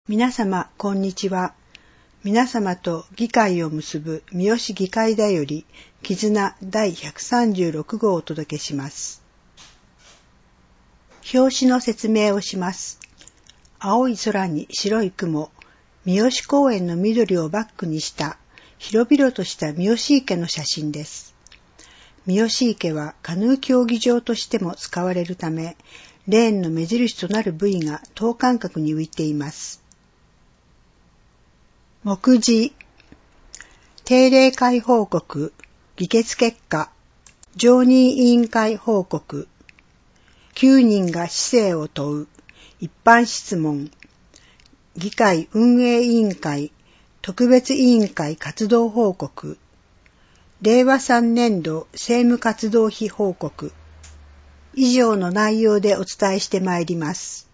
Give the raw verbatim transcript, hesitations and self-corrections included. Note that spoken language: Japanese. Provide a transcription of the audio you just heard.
皆様、こんにちは。皆様と議会を結ぶ三好議会だより、絆だいひゃくさんじゅうろく号をお届けします。表紙の説明をします。青い空に白い雲、三好公園の緑をバックにした広々とした三好池の写真です。三好池はカヌー競技場としても使われるため、レーンの目印となるブイが等間隔に浮いています。目次、定例会報告、議決結果、常任委員会報告、きゅうにんが市政を問う、一般質問、議会運営委員会、特別委員会活動報告、れいわさんねんど政務活動費報告、以上の内容でお伝えしてまいります。